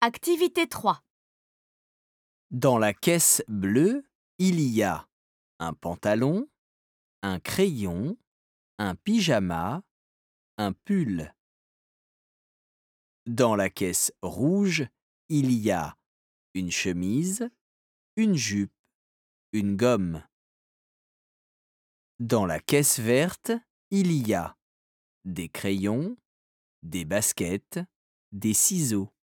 Activité 3. Dans la caisse bleue, il y a un pantalon, un crayon, un pyjama, un pull. Dans la caisse rouge, il y a une chemise, une jupe, une gomme. Dans la caisse verte, il y a des crayons, des baskets, des ciseaux.